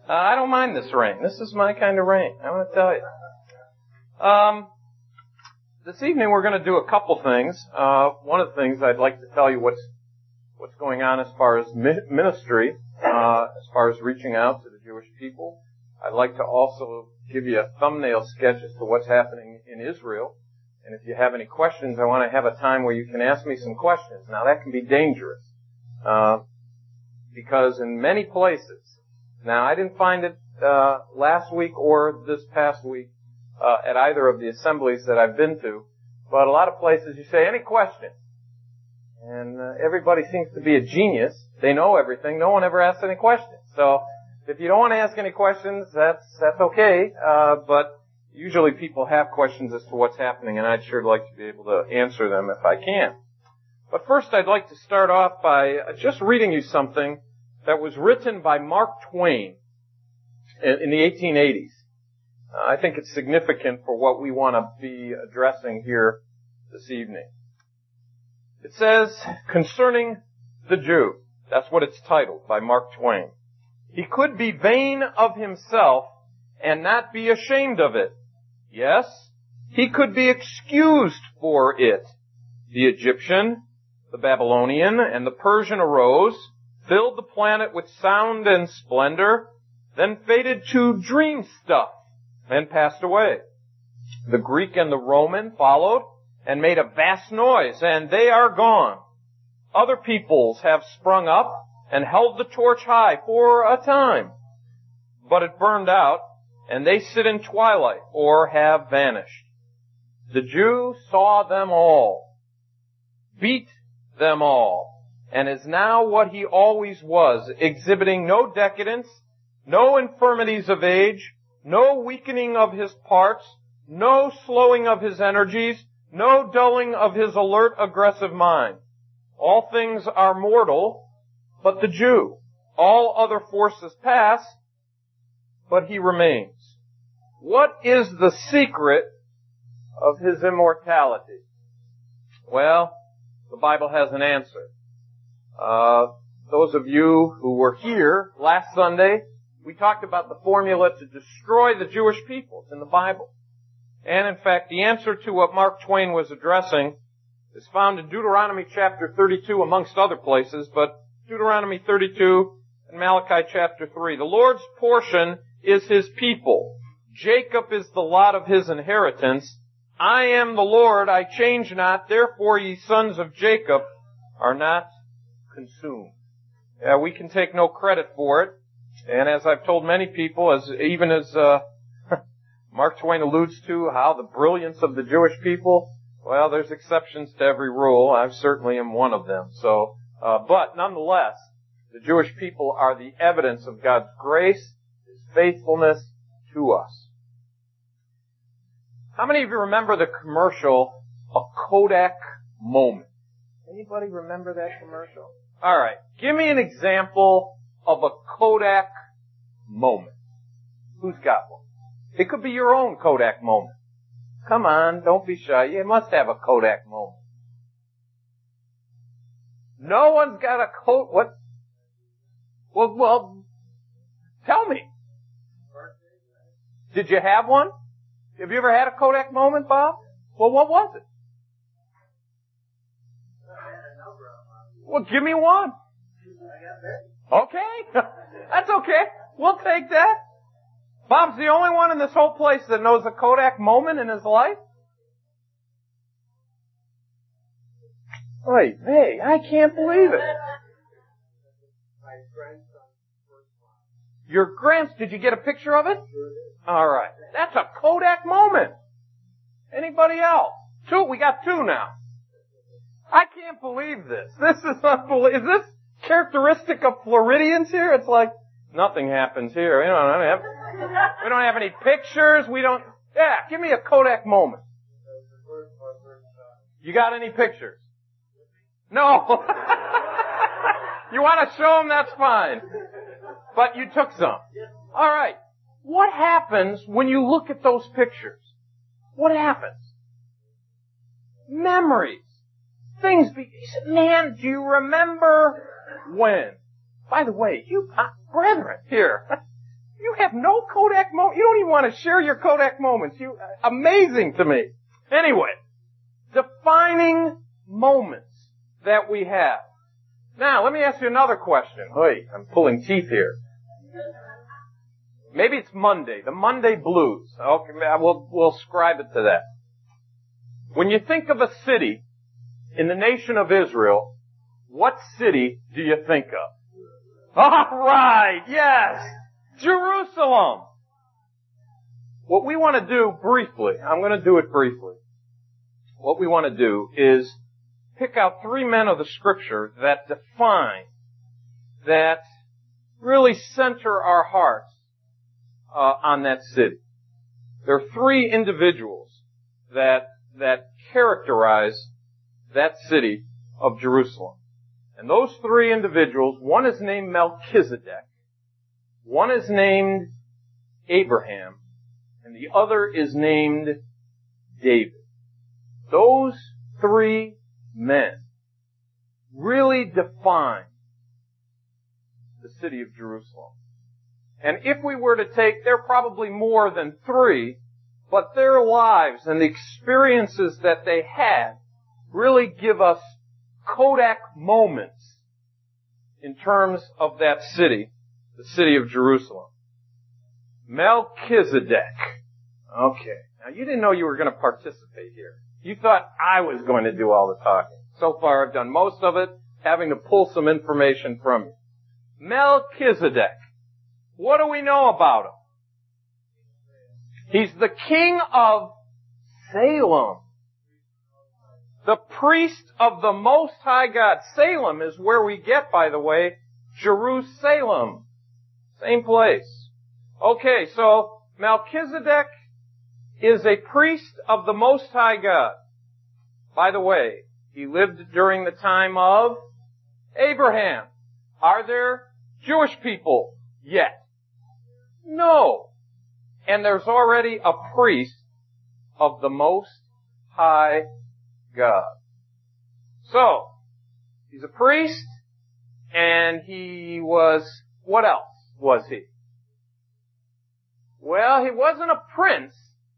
I don't mind this rain. This is my kind of rain, I want to tell you. This evening we're going to do a couple things. One of the things I'd like to tell you what's going on as far as ministry, as far as reaching out to the Jewish people. I'd like to also give you a thumbnail sketch as to what's happening in Israel. And if you have any questions, I want to have a time where you can ask me some questions. Now that can be dangerous, because in many places, now I didn't find it last week or this past week at either of the assemblies that I've been to, but a lot of places you say, any questions? And everybody seems to be a genius. They know everything. No one ever asks any questions. So if you don't want to ask any questions, that's okay. But usually people have questions as to what's happening, and I'd sure like to be able to answer them if I can. But first I'd like to start off by just reading you something that was written by Mark Twain in the 1880s. I think it's significant for what we want to be addressing here this evening. It says, concerning the Jew, that's what it's titled, by Mark Twain. He could be vain of himself and not be ashamed of it. Yes, he could be excused for it. The Egyptian, the Babylonian, and the Persian arose, filled the planet with sound and splendor, then faded to dream stuff and passed away. The Greek and the Roman followed and made a vast noise, and they are gone. Other peoples have sprung up and held the torch high for a time, but it burned out, and they sit in twilight or have vanished. The Jew saw them all, beat them all, and is now what he always was, exhibiting no decadence, no infirmities of age, no weakening of his parts, no slowing of his energies, no dulling of his alert, aggressive mind. All things are mortal, but the Jew. All other forces pass, but he remains. What is the secret of his immortality? Well, the Bible has an answer. Those of you who were here last Sunday, we talked about the formula to destroy the Jewish peoples in the Bible. And in fact, the answer to what Mark Twain was addressing is found in Deuteronomy chapter 32, amongst other places, but Deuteronomy 32 and Malachi chapter 3. The Lord's portion is his people. Jacob is the lot of his inheritance. I am the Lord, I change not, therefore ye sons of Jacob are not consumed. Yeah, we can take no credit for it. And as I've told many people, as Mark Twain alludes to how the brilliance of the Jewish people, well, there's exceptions to every rule. I certainly am one of them. So, but nonetheless, the Jewish people are the evidence of God's grace, his faithfulness to us. How many of you remember the commercial, A Kodak Moment? Anybody remember that commercial? All right. Give me an example of a Kodak moment. Who's got one? It could be your own Kodak moment. Come on, don't be shy. You must have a Kodak moment. No one's got a what? Well, tell me. Did you have one? Have you ever had a Kodak moment, Bob? Well, what was it? Well, give me one. Okay. That's okay. We'll take that. Bob's the only one in this whole place that knows a Kodak moment in his life. Hey, I can't believe it. Your did you get a picture of it? All right. That's a Kodak moment. Anybody else? Two. We got two now. I can't believe this. This is unbelievable. Is this characteristic of Floridians here? It's like nothing happens here. We don't have any pictures. Yeah, give me a Kodak moment. You got any pictures? No. You want to show them? That's fine. But you took some. All right. What happens when you look at those pictures? What happens? Memories. Things. Man, do you remember when? By the way, you brethren here, You have no Kodak moment. You don't even want to share your Kodak moments. Amazing to me. Anyway, defining moments that we have. Now, let me ask you another question. Hey, I'm pulling teeth here. Maybe it's Monday, the Monday blues. Okay, we'll ascribe it to that. When you think of a city in the nation of Israel, what city do you think of? All right, yes, Jerusalem. What we want to do briefly, I'm going to do it briefly. What we want to do is pick out 3 men of the Scripture that define, that really center our hearts on that city. There are 3 individuals that characterize that city of Jerusalem. And those 3 individuals, one is named Melchizedek, one is named Abraham, and the other is named David. Those 3 men really define the city of Jerusalem. And if we were to take, there are probably more than 3, but their lives and the experiences that they had really give us Kodak moments in terms of that city, the city of Jerusalem. Melchizedek. Okay. Now you didn't know you were going to participate here. You thought I was going to do all the talking. So far I've done most of it, having to pull some information from you. Melchizedek. What do we know about him? He's the king of Salem. The priest of the Most High God. Salem is where we get, by the way, Jerusalem. Same place. Okay, so Melchizedek is a priest of the Most High God. By the way, he lived during the time of Abraham. Are there Jewish people yet? No. And there's already a priest of the Most High God. So, he's a priest, and he was, what else was he? Well, he wasn't a prince.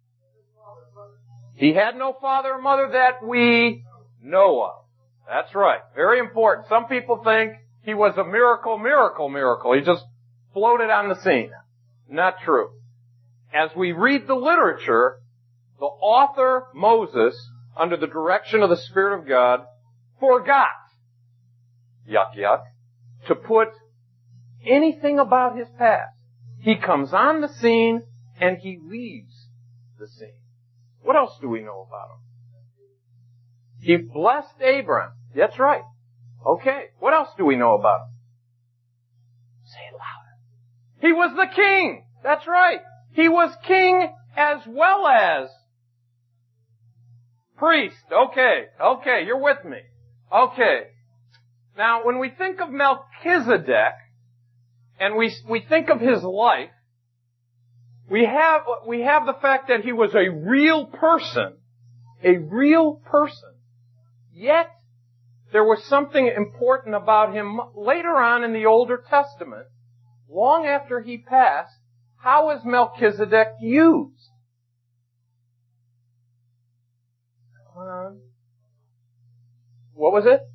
He had no father or mother that we know of. That's right. Very important. Some people think he was a miracle. He just floated on the scene. Not true. As we read the literature, the author, Moses, under the direction of the Spirit of God, forgot, yuck yuck, to put anything about his past. He comes on the scene and he leaves the scene. What else do we know about him? He blessed Abraham. That's right. Okay. What else do we know about him? Say it louder. He was the king. That's right. He was king as well as priest. Okay, you're with me. Okay. Now, when we think of Melchizedek, and we think of his life, we have the fact that he was a real person. Yet, there was something important about him later on in the Older Testament, long after he passed. How is Melchizedek used? What was it?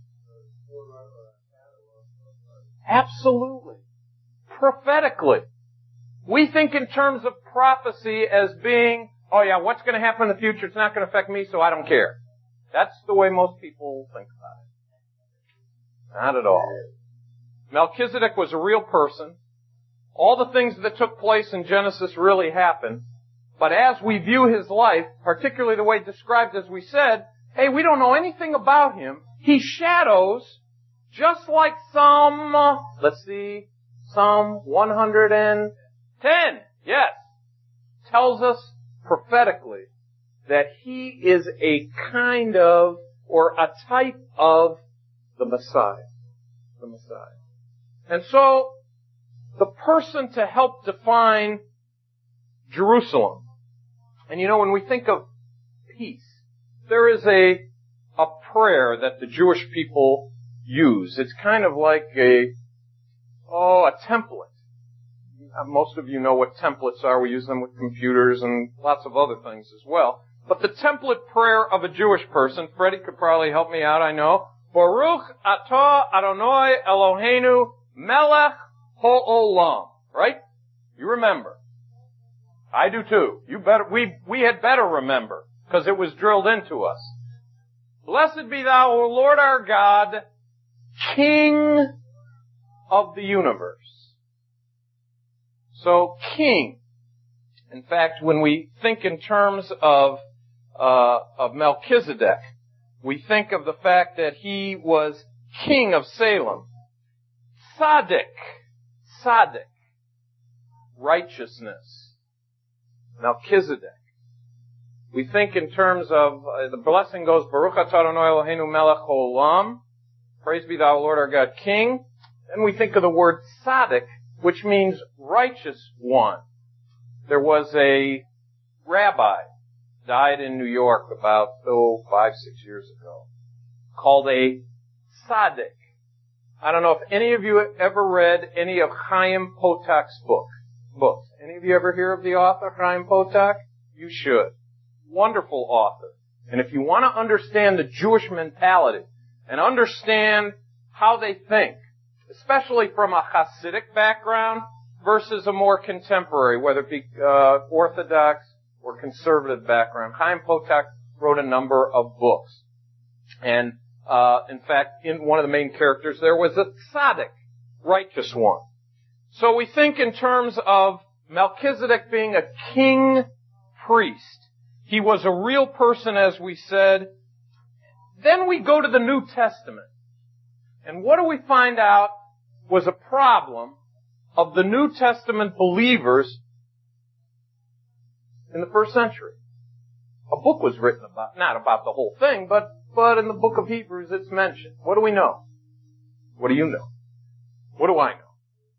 Absolutely. Prophetically. We think in terms of prophecy as being, oh yeah, what's going to happen in the future? It's not going to affect me, so I don't care. That's the way most people think about it. Not at all. Melchizedek was a real person. All the things that took place in Genesis really happened. But as we view his life, particularly the way described as we said, hey, we don't know anything about him. He shadows, just like Psalm 110, yes, tells us prophetically that he is a kind of, or a type of the Messiah. The Messiah. And so, the person to help define Jerusalem. And you know, when we think of peace, there is a prayer that the Jewish people use. It's kind of like a template. most of you know what templates are. We use them with computers and lots of other things as well. But the template prayer of a Jewish person, Freddie could probably help me out, I know. Baruch atah Adonai Eloheinu melech ha'olam. Right? You remember. I do too. We had better remember, because it was drilled into us. Blessed be thou, O Lord our God, King of the universe. So, King. In fact, when we think in terms of Melchizedek, we think of the fact that he was king of Salem. Tzaddik. Righteousness. Melchizedek. We think in terms of, the blessing goes, Baruch atah Adonai Eloheinu melech ha'olam. Praise be thou, Lord our God, King. Then we think of the word tzaddik, which means righteous one. There was a rabbi, died in New York about, 5-6 years ago, called a tzaddik. I don't know if any of you have ever read any of Chaim Potak's books. Any of you ever hear of the author, Chaim Potak? You should. Wonderful author. And if you want to understand the Jewish mentality and understand how they think, especially from a Hasidic background versus a more contemporary, whether it be Orthodox or conservative background, Chaim Potak wrote a number of books. And in fact, in one of the main characters there was a tzaddik, righteous one. So we think in terms of Melchizedek being a king priest. He was a real person, as we said. Then we go to the New Testament. And what do we find out was a problem of the New Testament believers in the first century? A book was written about, not about the whole thing, but in the book of Hebrews it's mentioned. What do we know? What do you know? What do I know?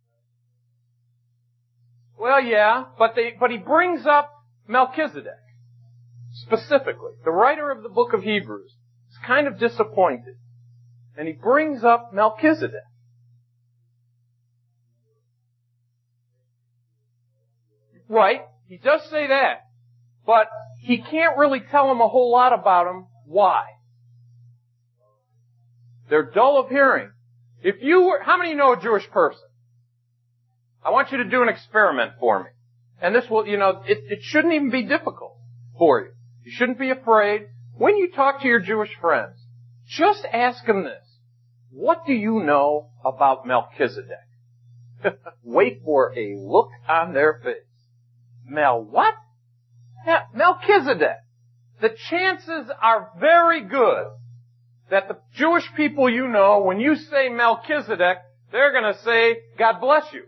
Well, yeah, but he brings up Melchizedek. Specifically, the writer of the book of Hebrews is kind of disappointed. And he brings up Melchizedek. Right, he does say that. But he can't really tell him a whole lot about him. Why? They're dull of hearing. How many know a Jewish person? I want you to do an experiment for me. And this will, it shouldn't even be difficult for you. You shouldn't be afraid. When you talk to your Jewish friends, just ask them this. What do you know about Melchizedek? Wait for a look on their face. What? Melchizedek. The chances are very good that the Jewish people you know, when you say Melchizedek, they're going to say, God bless you.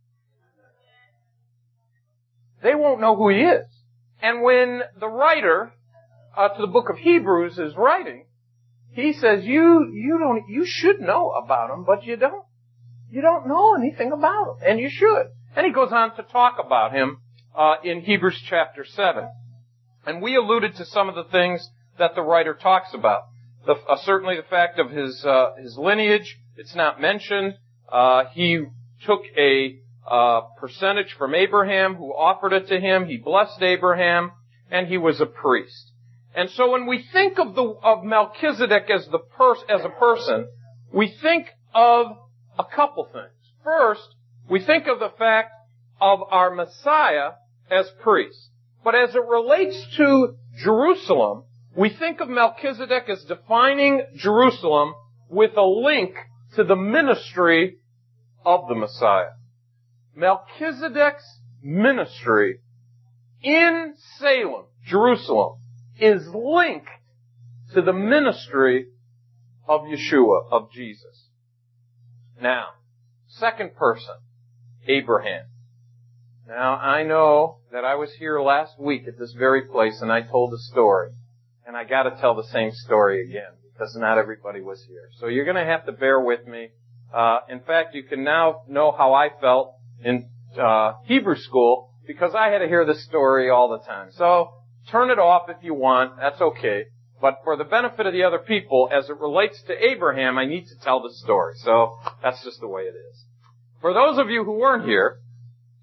They won't know who he is. And when the writer to the book of Hebrews is writing, he says, you should know about him, but you don't. You don't know anything about him, and you should. And he goes on to talk about him in Hebrews chapter 7. And we alluded to some of the things that the writer talks about. Certainly the fact of his lineage, it's not mentioned. He took a percentage from Abraham, who offered it to him. He blessed Abraham, and he was a priest. And so when we think of Melchizedek as a person, we think of a couple things. First, we think of the fact of our Messiah as priest. But as it relates to Jerusalem, we think of Melchizedek as defining Jerusalem with a link to the ministry of the Messiah. Melchizedek's ministry in Salem, Jerusalem, is linked to the ministry of Yeshua, of Jesus. Now, second person, Abraham. Now, I know that I was here last week at this very place and I told a story. And I gotta tell the same story again because not everybody was here. So you're gonna have to bear with me. In fact, you can now know how I felt in Hebrew school because I had to hear this story all the time. So turn it off if you want. That's okay. But for the benefit of the other people, as it relates to Abraham, I need to tell the story. So that's just the way it is. For those of you who weren't here,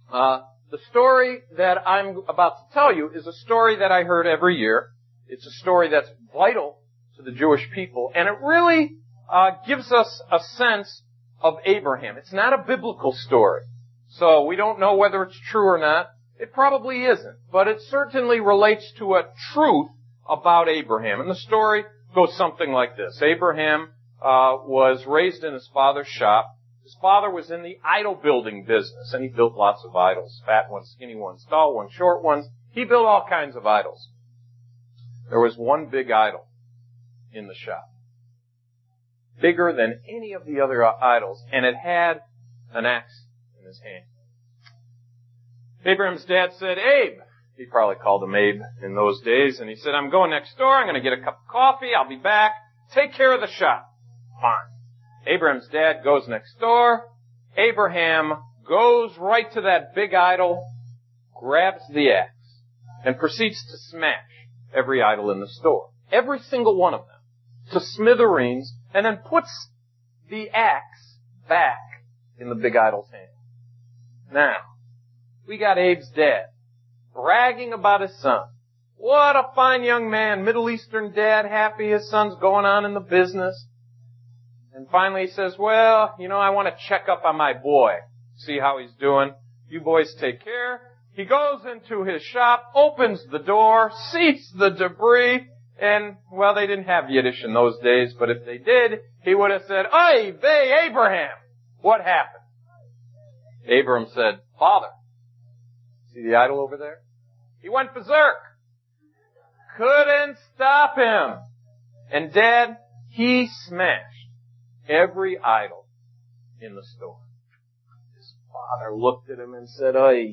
The story that I'm about to tell you is a story that I heard every year. It's a story that's vital to the Jewish people, and it really gives us a sense of Abraham. It's not a biblical story, so we don't know whether it's true or not. It probably isn't, but it certainly relates to a truth about Abraham. And the story goes something like this. Abraham was raised in his father's shop. His father was in the idol building business, and he built lots of idols. Fat ones, skinny ones, tall ones, short ones. He built all kinds of idols. There was one big idol in the shop, bigger than any of the other idols, and it had an axe in his hand. Abraham's dad said, Abe, he probably called him Abe in those days, and he said, I'm going next door, I'm going to get a cup of coffee, I'll be back, take care of the shop. Fine. Abraham's dad goes next door. Abraham goes right to that big idol, grabs the axe, and proceeds to smash every idol in the store. Every single one of them. To smithereens, and then puts the axe back in the big idol's hand. Now, we got Abe's dad bragging about his son. What a fine young man, Middle Eastern dad, happy his son's going on in the business. And finally he says, well, I want to check up on my boy, see how he's doing. You boys take care. He goes into his shop, opens the door, sees the debris, and, well, they didn't have Yiddish in those days, but if they did, he would have said, Oy vey, Abraham! What happened? Abraham said, Father, see the idol over there? He went berserk. Couldn't stop him. And Dad, he smashed every idol in the store. His father looked at him and said,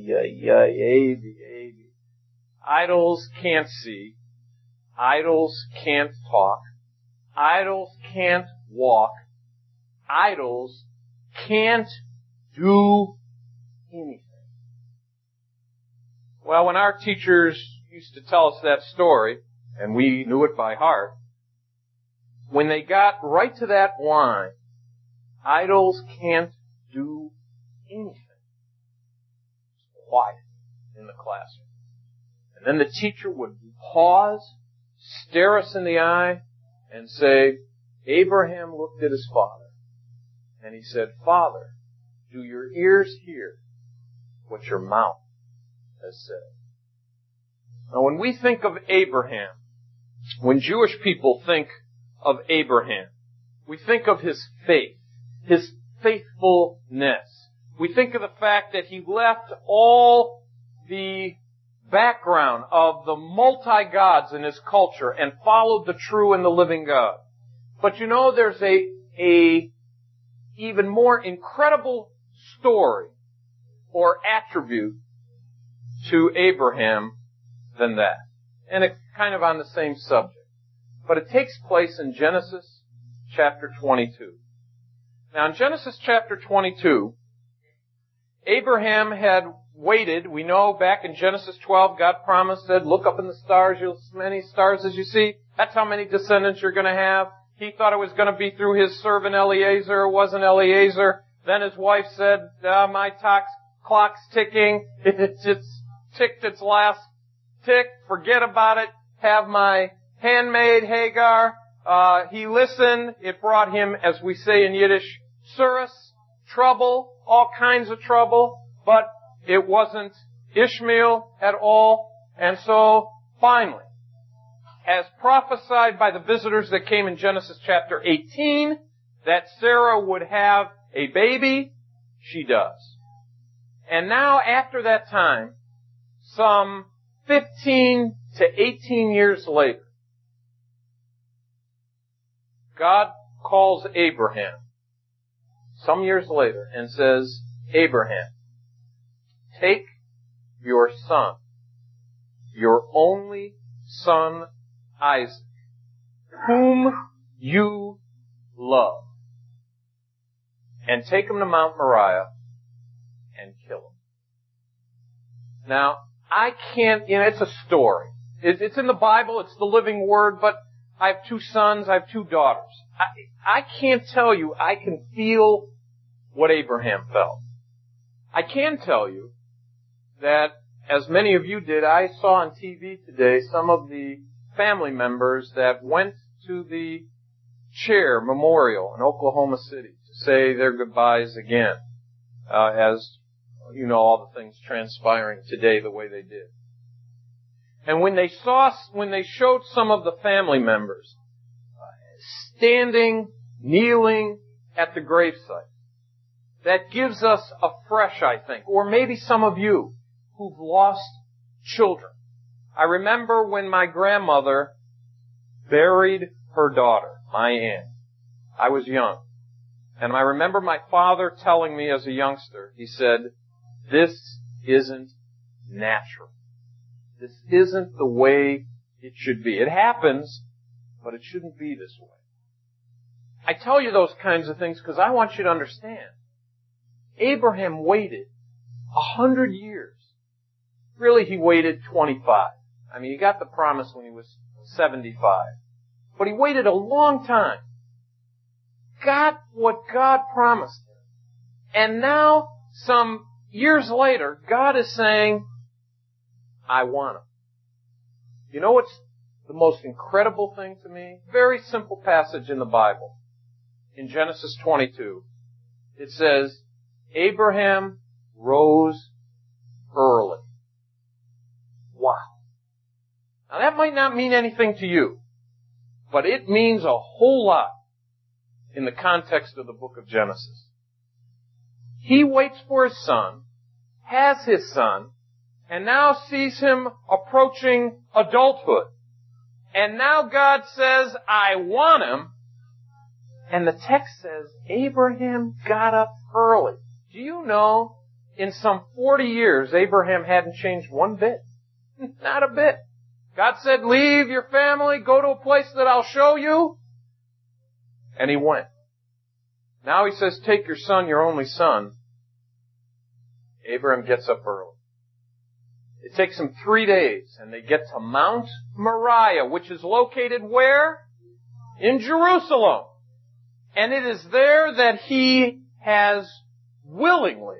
Abe. Idols can't see. Idols can't talk. Idols can't walk. Idols can't do anything. Well, when our teachers used to tell us that story, and we knew it by heart, when they got right to that line, idols can't do anything, it's quiet in the classroom. And then the teacher would pause, stare us in the eye, and say, Abraham looked at his father, and he said, Father, do your ears hear what your mouth has said? Now, when we think of Abraham, when Jewish people think of Abraham, we think of his faith, his faithfulness. We think of the fact that he left all the background of the multi-gods in his culture and followed the true and the living God. But there's a even more incredible story or attribute to Abraham than that. And it's kind of on the same subject. But it takes place in Genesis chapter 22. Now in Genesis chapter 22, Abraham had waited. We know back in Genesis 12, God said, look up in the stars, you'll see many stars as you see. That's how many descendants you're going to have. He thought it was going to be through his servant Eliezer. It wasn't Eliezer. Then his wife said, my clock's ticking. It's ticked its last tick. Forget about it. Have my handmaid Hagar. He listened. It brought him, as we say in Yiddish, surus, trouble, all kinds of trouble. But it wasn't Ishmael at all. And so, finally, as prophesied by the visitors that came in Genesis chapter 18, that Sarah would have a baby, she does. And now, after that time, some 15 to 18 years later, God calls Abraham, some years later, and says, Abraham, take your son, your only son, Isaac, whom you love, and take him to Mount Moriah and kill him. Now, I can't, it's a story. It's in the Bible, it's the living word, but I have 2 sons, I have 2 daughters. I can't tell you I can feel what Abraham felt. I can tell you that, as many of you did, I saw on TV today some of the family members that went to the Chair Memorial in Oklahoma City to say their goodbyes again, as you know, all the things transpiring today the way they did. And when they showed some of the family members standing, kneeling at the gravesite, that gives us a fresh, I think, or maybe some of you who've lost children. I remember when my grandmother buried her daughter, my aunt. I was young. And I remember my father telling me as a youngster, he said, "This isn't natural. This isn't the way it should be. It happens, but it shouldn't be this way." I tell you those kinds of things because I want you to understand. Abraham waited 100 years. Really, he waited 25. I mean, he got the promise when he was 75. But he waited a long time. Got what God promised him. And now, some years later, God is saying, "I want him." You know what's the most incredible thing to me? Very simple passage in the Bible. In Genesis 22, it says, Abraham rose early. Wow. Now that might not mean anything to you, but it means a whole lot in the context of the book of Genesis. He waits for his son, has his son, and now sees him approaching adulthood. And now God says, "I want him." And the text says, Abraham got up early. Do you know, in some 40 years, Abraham hadn't changed one bit? Not a bit. God said, "Leave your family, go to a place that I'll show you." And he went. Now he says, "Take your son, your only son." Abraham gets up early. It takes him 3 days, and they get to Mount Moriah, which is located where? In Jerusalem. And it is there that he has willingly,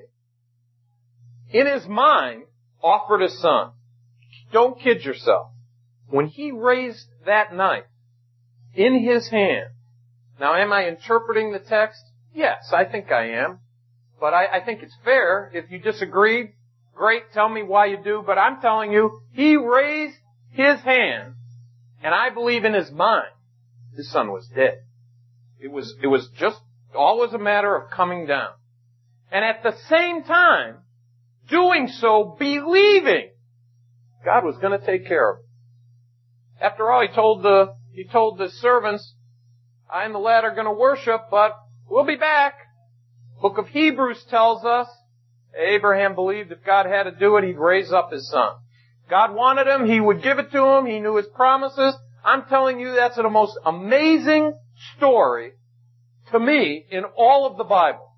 in his mind, offered his son. Don't kid yourself. When he raised that knife in his hand, now am I interpreting the text? Yes, I think I am. But I think it's fair. If you disagree, great, tell me why you do. But I'm telling you, he raised his hand, and I believe in his mind, his son was dead. It was just always a matter of coming down. And at the same time, doing so, believing God was going to take care of him. After all, he told the servants, "I and the lad are going to worship, but we'll be back." Book of Hebrews tells us Abraham believed if God had to do it, he'd raise up his son. God wanted him, he would give it to him, he knew his promises. I'm telling you, that's the most amazing story to me in all of the Bible.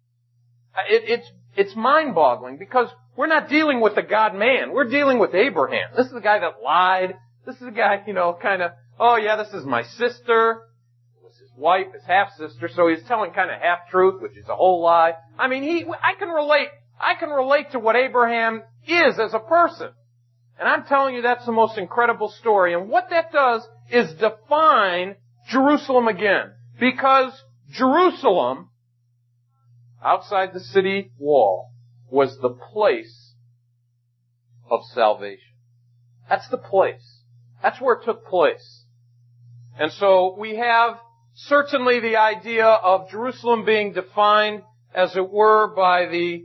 It's mind-boggling because we're not dealing with a God-man. We're dealing with Abraham. This is the guy that lied. This is the guy, kind of, "Oh yeah, this is my sister." It was his wife, his half-sister, so he's telling kind of half-truth, which is a whole lie. I mean, I can relate to what Abraham is as a person. And I'm telling you, that's the most incredible story. And what that does is define Jerusalem again. Because Jerusalem, outside the city wall, was the place of salvation. That's the place. That's where it took place. And so we have certainly the idea of Jerusalem being defined, as it were, by the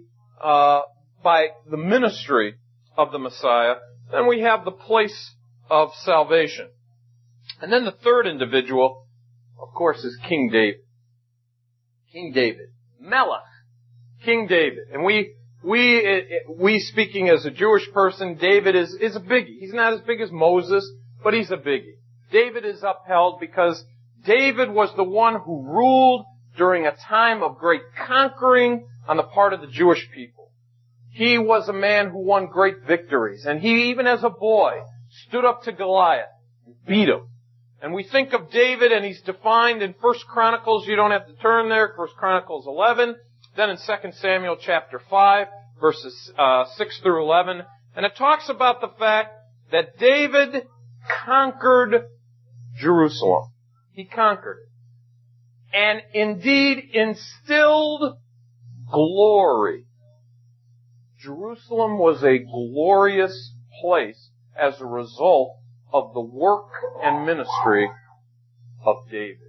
ministry of the Messiah. Then we have the place of salvation. And then the third individual, of course, is King David. King David. Melech. King David. And we speaking as a Jewish person, David is a biggie. He's not as big as Moses, but he's a biggie. David is upheld because David was the one who ruled during a time of great conquering on the part of the Jewish people. He was a man who won great victories, and he, even as a boy, stood up to Goliath and beat him. And we think of David, and he's defined in 1 Chronicles, you don't have to turn there, 1 Chronicles 11, then in 2 Samuel chapter 5. verses 6 through 11. And it talks about the fact that David conquered Jerusalem. He conquered it. And indeed instilled glory. Jerusalem was a glorious place as a result of the work and ministry of David.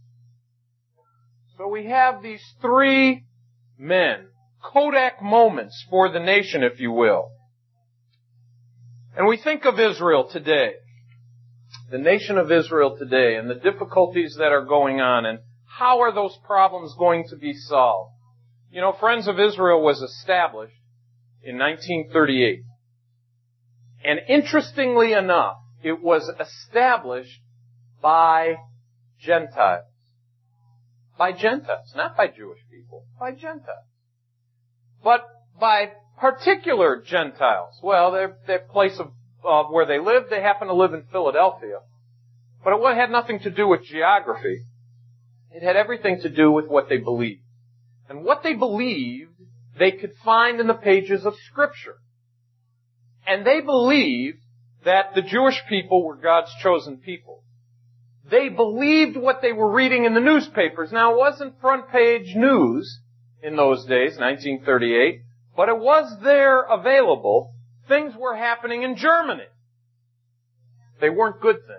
So we have these three men, Kodak moments for the nation, if you will. And we think of Israel today, the nation of Israel today, and the difficulties that are going on, and how are those problems going to be solved? You know, Friends of Israel was established in 1938. And interestingly enough, it was established by Gentiles. By Gentiles, not by Jewish people, by Gentiles. But by particular Gentiles. Well, their place of where they lived, they happen to live in Philadelphia. But it had nothing to do with geography. It had everything to do with what they believed. And what they believed, they could find in the pages of Scripture. And they believed that the Jewish people were God's chosen people. They believed what they were reading in the newspapers. Now, it wasn't front page news in those days, 1938, but it was there available. Things were happening in Germany. They weren't good things.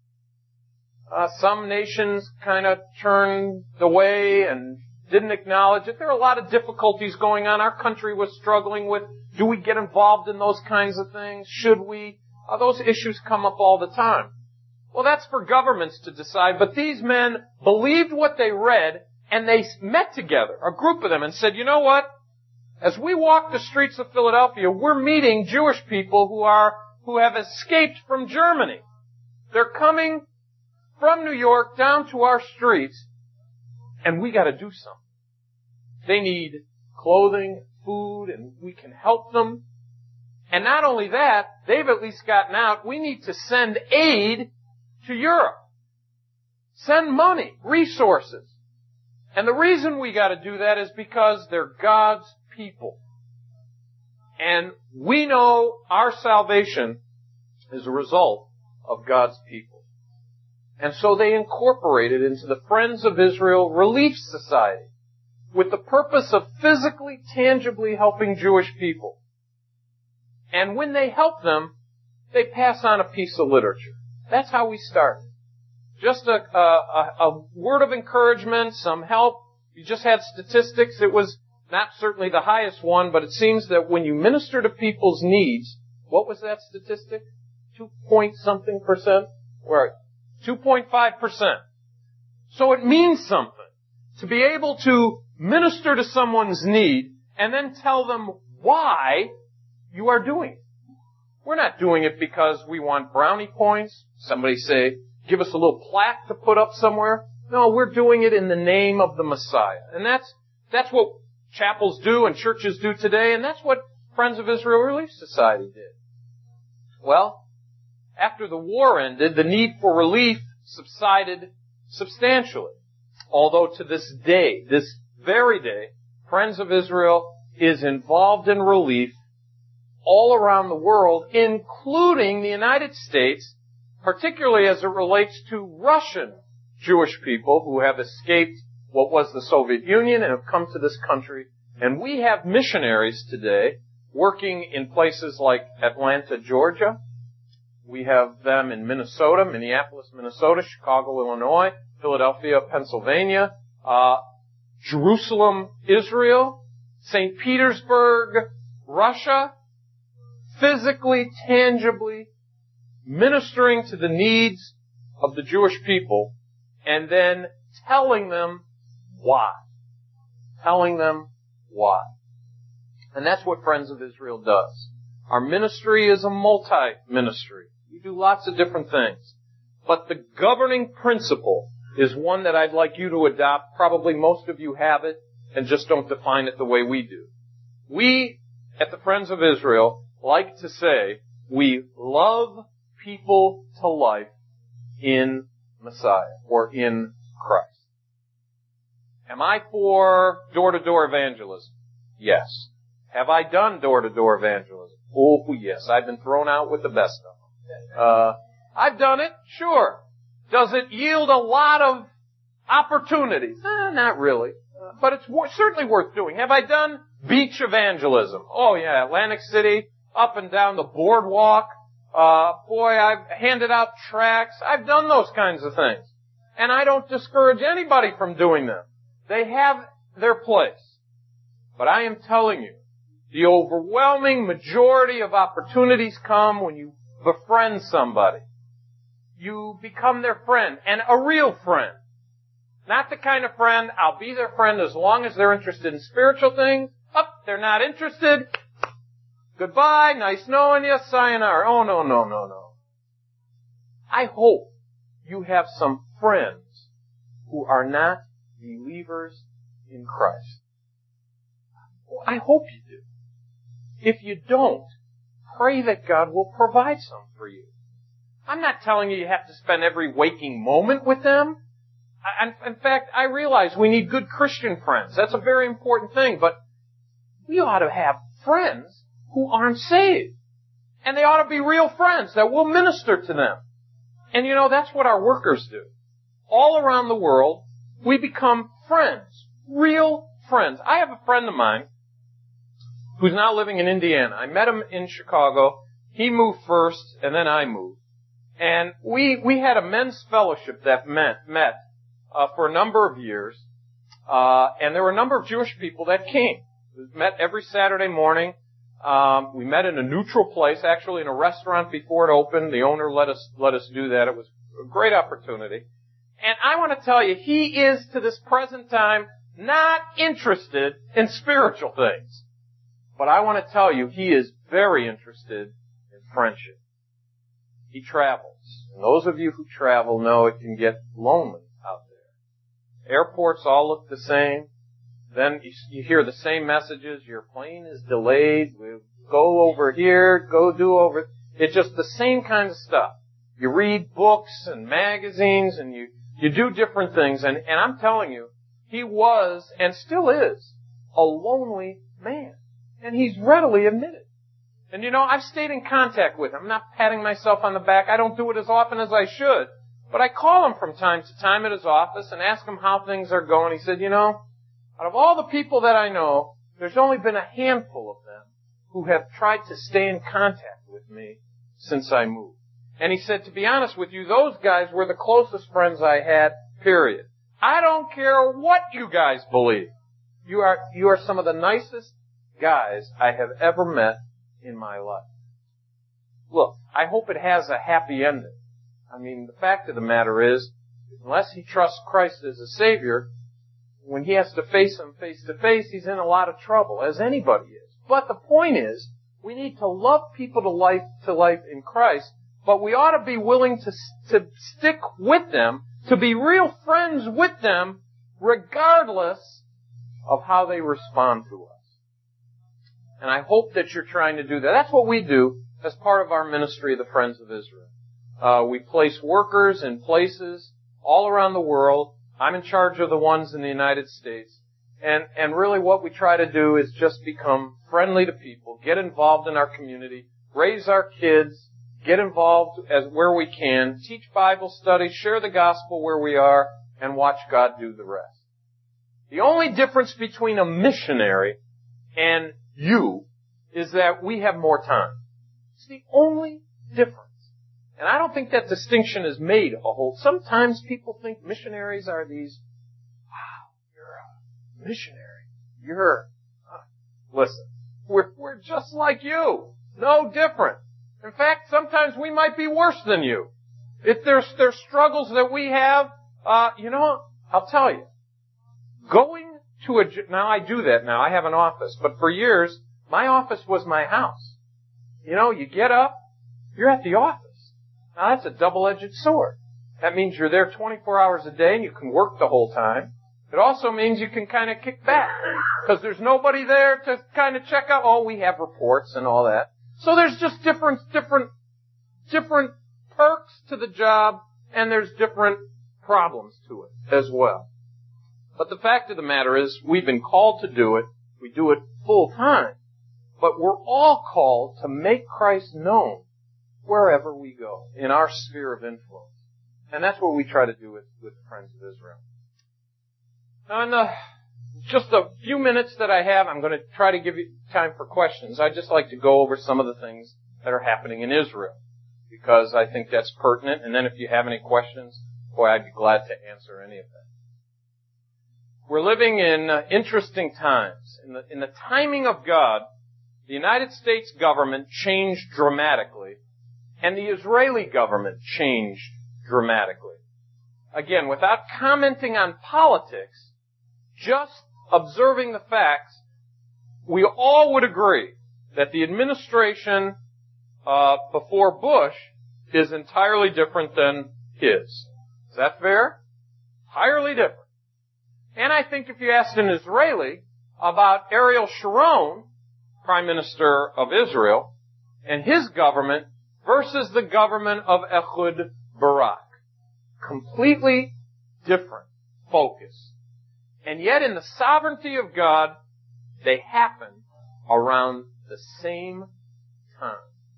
Some nations kind of turned away and didn't acknowledge it. There are a lot of difficulties going on. Our country was struggling with, do we get involved in those kinds of things? Should we? Those issues come up all the time. Well, that's for governments to decide, but these men believed what they read, and they met together, a group of them, and said, you know what? As we walk the streets of Philadelphia, we're meeting Jewish people who have escaped from Germany. They're coming from New York down to our streets, and we got to do something. They need clothing, food, and we can help them. And not only that, they've at least gotten out. We need to send aid to Europe. Send money, resources. And the reason we got to do that is because they're God's people. And we know our salvation is a result of God's people. And so they incorporated into the Friends of Israel Relief Society with the purpose of physically, tangibly helping Jewish people. And when they help them, they pass on a piece of literature. That's how we started. Just a word of encouragement, some help. You just had statistics. It was not certainly the highest one, but it seems that when you minister to people's needs, what was that statistic? 2-point-something%? Right. 2.5%. So it means something to be able to minister to someone's need and then tell them why you are doing it. We're not doing it because we want brownie points. Somebody say, give us a little plaque to put up somewhere. No, we're doing it in the name of the Messiah. And that's what chapels do and churches do today, and that's what Friends of Israel Relief Society did. Well, after the war ended, the need for relief subsided substantially. Although to this day, this very day, Friends of Israel is involved in relief all around the world, including the United States, particularly as it relates to Russian Jewish people who have escaped what was the Soviet Union and have come to this country. And we have missionaries today working in places like Atlanta, Georgia. We have them in Minnesota, Minneapolis, Minnesota, Chicago, Illinois, Philadelphia, Pennsylvania, Jerusalem, Israel, St. Petersburg, Russia, physically, tangibly ministering to the needs of the Jewish people and then telling them why. Telling them why. And that's what Friends of Israel does. Our ministry is a multi-ministry. We do lots of different things. But the governing principle is one that I'd like you to adopt. Probably most of you have it and just don't define it the way we do. We, at the Friends of Israel, like to say we love people to life in Messiah or in Christ. Am I for door-to-door evangelism? Yes. Have I done door-to-door evangelism? Oh, yes. I've been thrown out with the best of them. I've done it, sure. Does it yield a lot of opportunities? Not really. But it's certainly worth doing. Have I done beach evangelism? Oh, yeah. Atlantic City, up and down the boardwalk. I've handed out tracts. I've done those kinds of things. And I don't discourage anybody from doing them. They have their place. But I am telling you, the overwhelming majority of opportunities come when you befriend somebody. You become their friend, and a real friend. Not the kind of friend, I'll be their friend as long as they're interested in spiritual things. They're not interested. Goodbye, nice knowing you, sayonara. Oh, no. I hope you have some friends who are not believers in Christ. I hope you do. If you don't, pray that God will provide some for you. I'm not telling you have to spend every waking moment with them. In fact, I realize we need good Christian friends. That's a very important thing, but we ought to have friends who aren't saved. And they ought to be real friends that will minister to them. And that's what our workers do. All around the world, we become friends. Real friends. I have a friend of mine who's now living in Indiana. I met him in Chicago. He moved first, and then I moved. And we had a men's fellowship that met for a number of years. And there were a number of Jewish people that came. We met every Saturday morning. We met in a neutral place, actually in a restaurant before it opened. The owner let us do that. It was a great opportunity. And I want to tell you, he is to this present time not interested in spiritual things. But I want to tell you, he is very interested in friendship. He travels. And those of you who travel know it can get lonely out there. Airports all look the same. Then you hear the same messages. Your plane is delayed. We'll go over here. Go do over. It's just the same kind of stuff. You read books and magazines and you do different things. And I'm telling you, he was and still is a lonely man. And he's readily admitted. And I've stayed in contact with him. I'm not patting myself on the back. I don't do it as often as I should. But I call him from time to time at his office and ask him how things are going. He said, out of all the people that I know, there's only been a handful of them who have tried to stay in contact with me since I moved. And he said, to be honest with you, those guys were the closest friends I had, period. I don't care what you guys believe. You are some of the nicest guys I have ever met in my life. Look, I hope it has a happy ending. I mean, the fact of the matter is, unless he trusts Christ as a Savior, when he has to face him face to face, he's in a lot of trouble, as anybody is. But the point is, we need to love people to life in Christ, but we ought to be willing to stick with them, to be real friends with them, regardless of how they respond to us. And I hope that you're trying to do that. That's what we do as part of our ministry of the Friends of Israel. We place workers in places all around the world. I'm in charge of the ones in the United States. And really what we try to do is just become friendly to people, get involved in our community, raise our kids, get involved where we can, teach Bible studies, share the gospel where we are, and watch God do the rest. The only difference between a missionary and you is that we have more time. It's the only difference. And I don't think that distinction is made a whole. Sometimes people think missionaries are these, wow, you're a missionary. Listen, we're just like you. No different. In fact, sometimes we might be worse than you. If there's struggles that we have, I'll tell you. Now I do that now. I have an office. But for years, my office was my house. You get up, you're at the office. Now that's a double-edged sword. That means you're there 24 hours a day and you can work the whole time. It also means you can kind of kick back. Because there's nobody there to kind of check out, oh, we have reports and all that. So there's just different perks to the job, and there's different problems to it as well. But the fact of the matter is, we've been called to do it. We do it full time. But we're all called to make Christ known wherever we go, in our sphere of influence. And that's what we try to do with the Friends of Israel. Now, in just a few minutes that I have, I'm going to try to give you time for questions. I'd just like to go over some of the things that are happening in Israel, because I think that's pertinent. And then if you have any questions, boy, I'd be glad to answer any of that. We're living in interesting times. In the timing of God, the United States government changed dramatically, and the Israeli government changed dramatically. Again, without commenting on politics, just observing the facts, we all would agree that the administration before Bush is entirely different than his. Is that fair? Entirely different. And I think if you asked an Israeli about Ariel Sharon, Prime Minister of Israel, and his government versus the government of Ehud Barak, completely different focus. And yet in the sovereignty of God, they happen around the same time.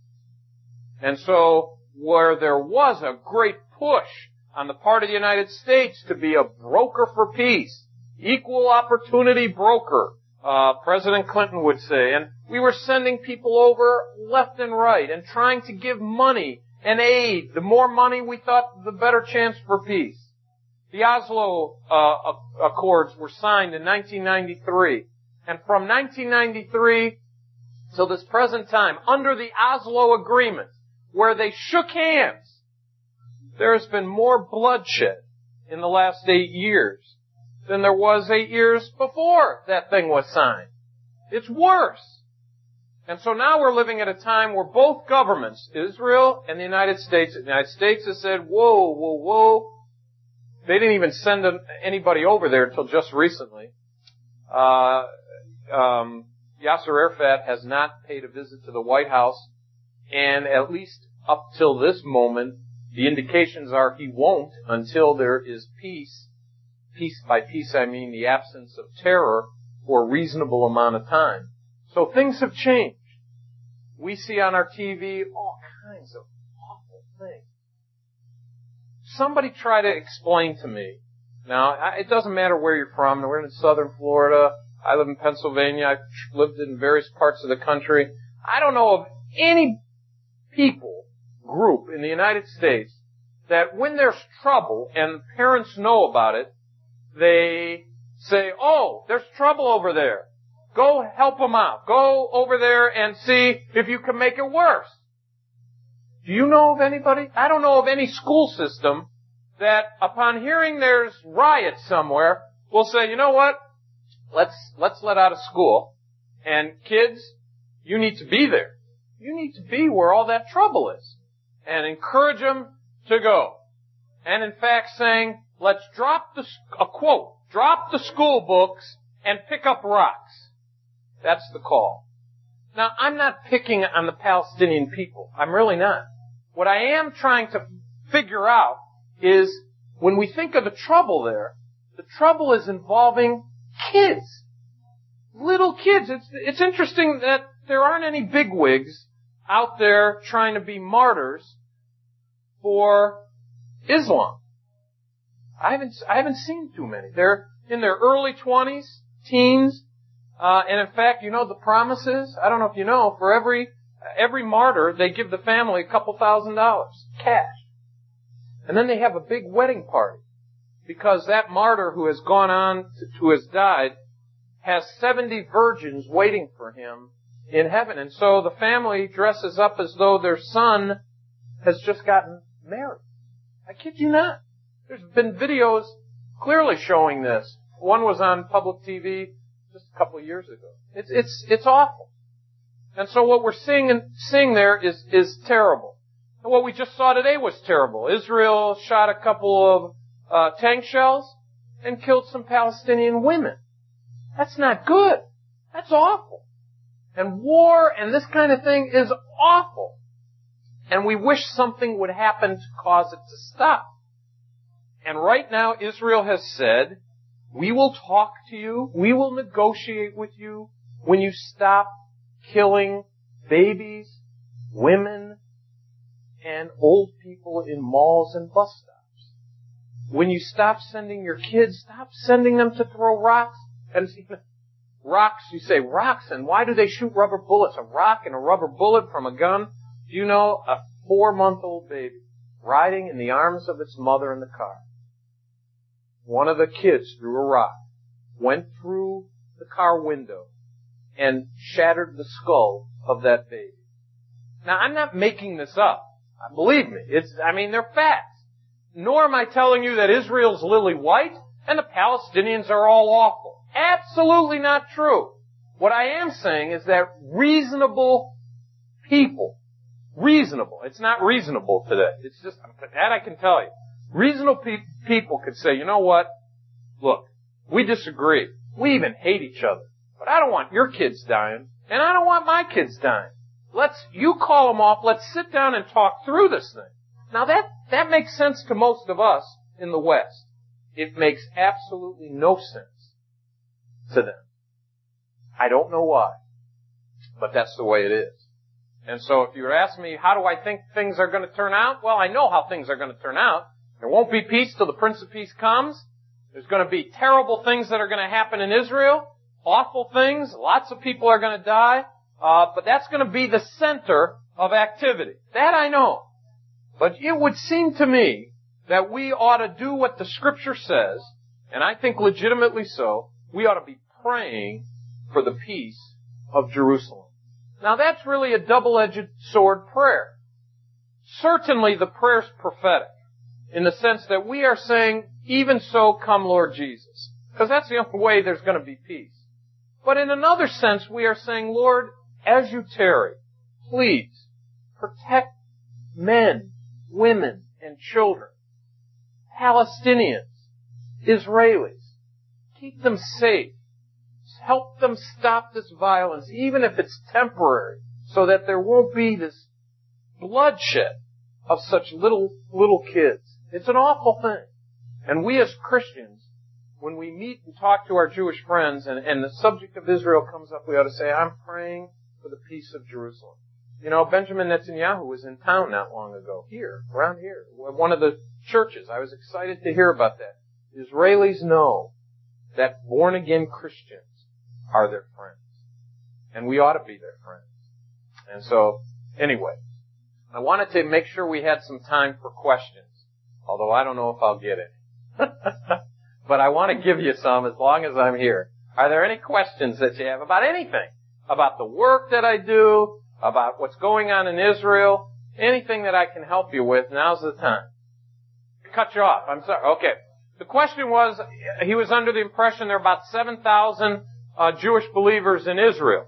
And so, where there was a great push on the part of the United States to be a broker for peace, equal opportunity broker, President Clinton would say, and we were sending people over left and right and trying to give money and aid. The more money we thought, the better chance for peace. The Oslo Accords were signed in 1993, and from 1993 till this present time, under the Oslo Agreement, where they shook hands, there has been more bloodshed in the last 8 years than there was 8 years before that thing was signed. It's worse. And so now we're living at a time where both governments, Israel and the United States has said, whoa, whoa, whoa. They didn't even send anybody over there until just recently. Yasser Arafat has not paid a visit to the White House, and at least up till this moment, the indications are he won't until there is peace. Peace, by peace I mean the absence of terror for a reasonable amount of time. So things have changed. We see on our TV all kinds of awful things. Somebody try to explain to me. Now, it doesn't matter where you're from. We're in southern Florida. I live in Pennsylvania. I've lived in various parts of the country. I don't know of any group in the United States that when there's trouble and parents know about it, they say, oh, there's trouble over there. Go help them out. Go over there and see if you can make it worse. Do you know of anybody? I don't know of any school system that upon hearing there's riots somewhere will say, you know what? Let's let out of school. And kids, you need to be there. You need to be where all that trouble is. And encourage them to go. And in fact saying, let's drop the school books and pick up rocks. That's the call. Now, I'm not picking on the Palestinian people. I'm really not. What I am trying to figure out is when we think of the trouble there, the trouble is involving kids. Little kids. It's interesting that there aren't any bigwigs out there trying to be martyrs for Islam. I haven't seen too many. They're in their early 20s, teens, and in fact, you know the promises? I don't know if you know, for every martyr, they give the family a couple $1,000 cash. And then they have a big wedding party. Because that martyr who has gone on, who has died, has 70 virgins waiting for him in heaven. And so the family dresses up as though their son has just gotten married. I kid you not. There's been videos clearly showing this. One was on public TV just a couple of years ago. It's awful. And so what we're seeing there is terrible. And what we just saw today was terrible. Israel shot a couple of tank shells and killed some Palestinian women. That's not good. That's awful. And war and this kind of thing is awful. And we wish something would happen to cause it to stop. And right now Israel has said, we will talk to you, we will negotiate with you when you stop killing babies, women, and old people in malls and bus stops. When you stop sending your kids, stop sending them to throw rocks. And rocks, you say, rocks, and why do they shoot rubber bullets? A rock and a rubber bullet from a gun? Do you know a 4-month-old baby riding in the arms of its mother in the car? One of the kids threw a rock, went through the car window, and shattered the skull of that baby. Now, I'm not making this up. Believe me, they're facts. Nor am I telling you that Israel's lily white and the Palestinians are all awful. Absolutely not true. What I am saying is that reasonable people, it's not reasonable today. It's just, that I can tell you. Reasonable people could say, you know what? Look, we disagree. We even hate each other. But I don't want your kids dying, and I don't want my kids dying. You call them off, let's sit down and talk through this thing. Now that makes sense to most of us in the West. It makes absolutely no sense to them. I don't know why, but that's the way it is. And so if you were asking me, how do I think things are going to turn out? Well, I know how things are going to turn out. There won't be peace till the Prince of Peace comes. There's going to be terrible things that are going to happen in Israel. Awful things. Lots of people are going to die. But that's going to be the center of activity. That I know. But it would seem to me that we ought to do what the Scripture says, and I think legitimately so. We ought to be praying for the peace of Jerusalem. Now that's really a double-edged sword prayer. Certainly the prayer's prophetic, in the sense that we are saying, even so come Lord Jesus. Because that's the only way there's going to be peace. But in another sense, we are saying, Lord, as you tarry, please protect men, women, and children, Palestinians, Israelis. Keep them safe. Help them stop this violence, even if it's temporary, so that there won't be this bloodshed of such little kids. It's an awful thing. And we as Christians, when we meet and talk to our Jewish friends and the subject of Israel comes up, we ought to say, I'm praying for the peace of Jerusalem. You know, Benjamin Netanyahu was in town not long ago, around here, one of the churches. I was excited to hear about that. Israelis know that born-again Christians are their friends. And we ought to be their friends. And so, anyway, I wanted to make sure we had some time for questions, although I don't know if I'll get it. But I want to give you some as long as I'm here. Are there any questions that you have about anything? About the work that I do? About what's going on in Israel? Anything that I can help you with, now's the time. Cut you off. I'm sorry. Okay. The question was, he was under the impression there are about 7,000 Jewish believers in Israel.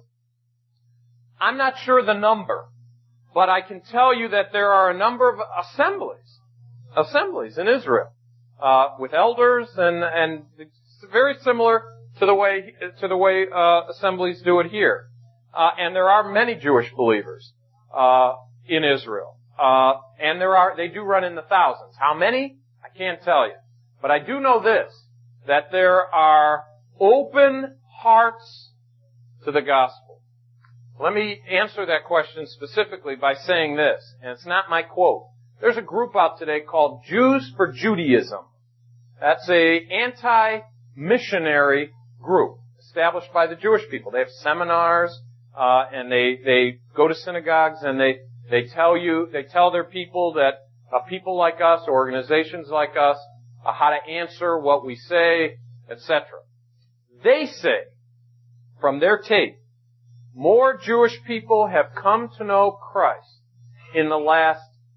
I'm not sure the number, but I can tell you that there are a number of assemblies in Israel, with elders, and it's very similar to the way assemblies do it here. And there are many Jewish believers in Israel, and they do run in the thousands. How many? I can't tell you, but I do know this: that there are open hearts to the gospel. Let me answer that question specifically by saying this, and it's not my quote. There's a group out today called Jews for Judaism. That's a anti-missionary group established by the Jewish people. They have seminars, and they go to synagogues, and they tell their people that people like us, organizations like us, how to answer what we say, etc. They say, from their tape, more Jewish people have come to know Christ in the last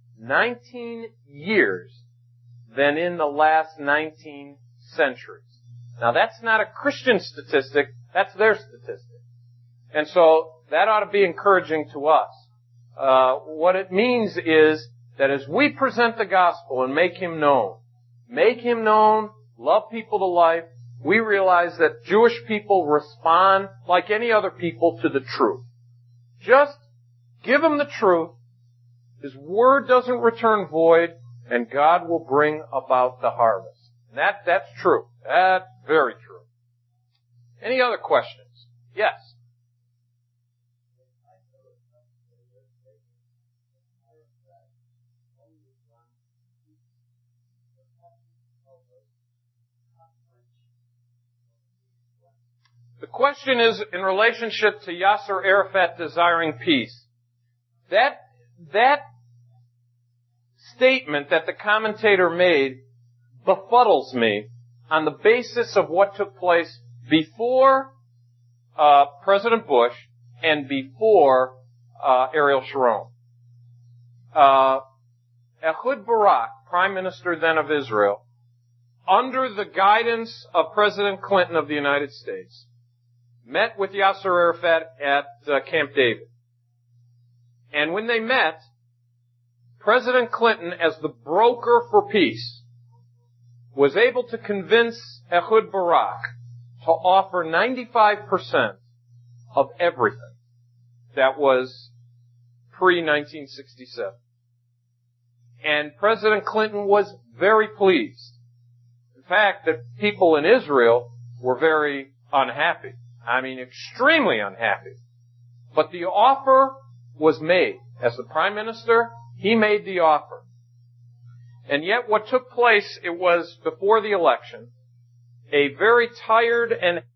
19 years than in the last 19 centuries. Now that's not a Christian statistic, that's their statistic. And so that ought to be encouraging to us. What it means is that as we present the gospel and make Him known, love people to life, we realize that Jewish people respond like any other people to the truth. Just give them the truth. His word doesn't return void, and God will bring about the harvest. And that's true. That's very true. Any other questions? Yes. The question is in relationship to Yasser Arafat desiring peace. That statement that the commentator made befuddles me on the basis of what took place before President Bush and before Ariel Sharon. Ehud Barak, Prime Minister then of Israel, under the guidance of President Clinton of the United States, met with Yasser Arafat at Camp David. And when they met, President Clinton, as the broker for peace, was able to convince Ehud Barak to offer 95% of everything that was pre-1967. And President Clinton was very pleased. In fact, the people in Israel were very unhappy. I mean, extremely unhappy. But the offer was made. As the Prime Minister, he made the offer. And yet what took place, it was before the election, a very tired and